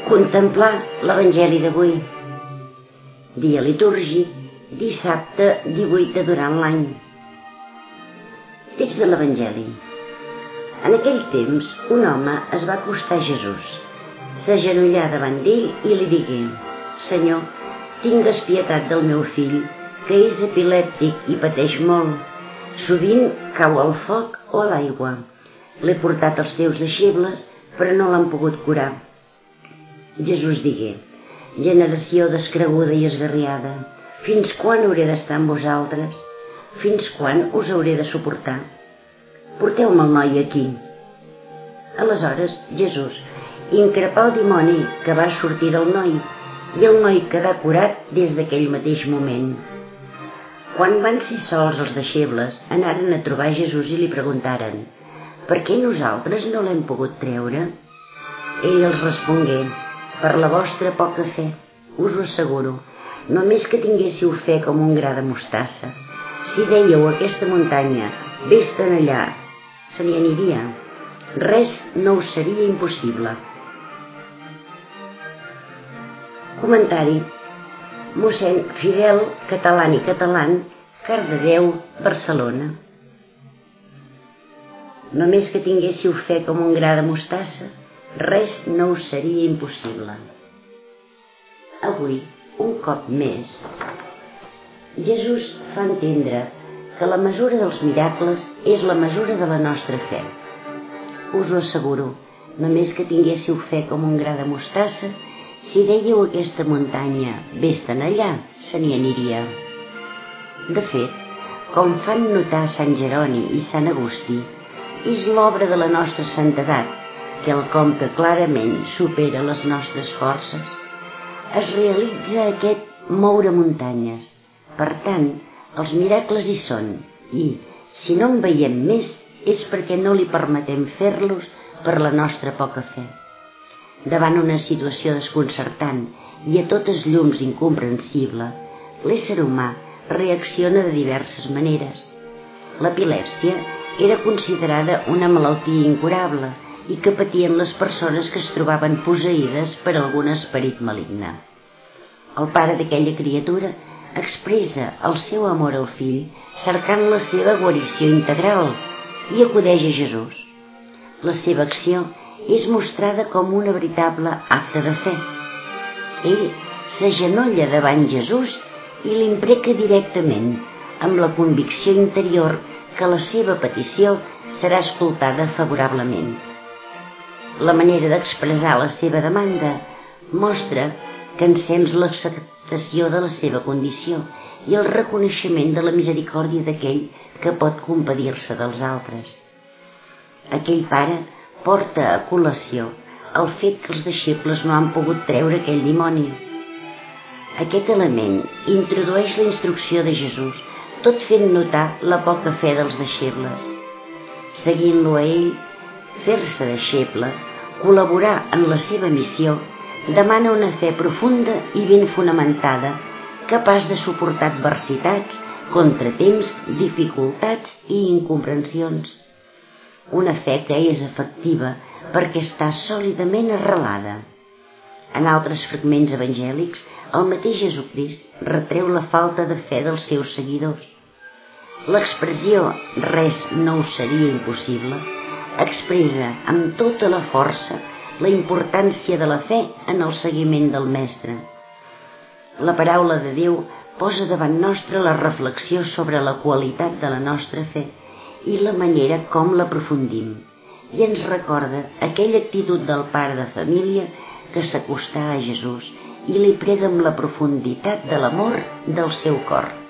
Contemplar l'Evangeli d'avui, dia litúrgic, dissabte 18 durant l'any. Text de l'Evangeli. En aquell temps, un home es va acostar a Jesús, s'agenollà davant d'ell i li digué: Senyor, tingues pietat del meu fill, que és epilèptic i pateix molt. Sovint cau al foc o a l'aigua. L'he portat als teus deixebles, però no l'han pogut curar. Jesús digué: generació descreguda i esgarriada, fins quan hauré d'estar amb vosaltres? Fins quan us hauré de suportar? Porteu-me el noi aquí. Aleshores Jesús increpà el dimoni que va sortir del noi, i el noi quedà curat des d'aquell mateix moment. Quan van ser sols els deixebles, anaren a trobar Jesús i li preguntaren: per què nosaltres no l'hem pogut treure? Ell els respongué: per la vostra poca fe, us ho asseguro, només que tinguéssiu fe com un gra de mostassa. Si dèieu a aquesta muntanya: vés-te'n allà, se n'hi aniria. Res no us seria impossible. Comentari: mossèn Fidel Catalán i Catalán, Cardedeu, Barcelona. Només que tinguéssiu fe com un gra de mostassa, res no us seria impossible. Avui, un cop més, Jesús fa entendre que la mesura dels miracles és la mesura de la nostra fe. Us ho asseguro, només que tinguéssiu fe com un gra de mostassa, si dèieu a aquesta muntanya: vés-te'n allà, se n'hi aniria. De fet, com fan notar Sant Jeroni i Sant Agustí, és l'obra de la nostra santedat, quelcom que clarament supera les nostres forces. Es realitza aquest moure muntanyes. Per tant, els miracles hi són, i, si no en veiem més, és perquè no li permetem fer-los per la nostra poca fe. Davant una situació desconcertant i a totes llums incomprensible, l'ésser humà reacciona de diverses maneres. L'epilèpsia era considerada una malaltia incurable i que patien les persones que es trobaven posseïdes per algun esperit maligne. El pare d'aquella criatura expressa el seu amor al fill cercant la seva guarició integral i acudeix a Jesús. La seva acció és mostrada com una veritable acte de fe. Ell s'agenolla davant Jesús i l'impreca directament, amb la convicció interior que la seva petició serà escoltada favorablement. La manera d'expressar la seva demanda mostra que encens l'acceptació de la seva condició i el reconeixement de la misericòrdia d'aquell que pot compadir-se dels altres. Aquell pare porta a col·lació el fet que els deixebles no han pogut treure aquell dimoni. Aquest element introdueix la instrucció de Jesús, tot fent notar la poca fe dels deixebles. Seguint-lo a ell, fer-se deixeble, col·laborar en la seva missió, demana una fe profunda i ben fonamentada, capaç de suportar adversitats, contratemps, dificultats i incomprensions. Una fe que és efectiva perquè està sòlidament arrelada. En altres fragments evangèlics, el mateix Jesucrist retreu la falta de fe dels seus seguidors. L'expressió «res no us seria impossible» expressa amb tota la força la importància de la fe en el seguiment del Mestre. La paraula de Déu posa davant nostre la reflexió sobre la qualitat de la nostra fe i la manera com l'aprofundim, i ens recorda aquella actitud del pare de família que s'acostà a Jesús i li prega amb la profunditat de l'amor del seu cor.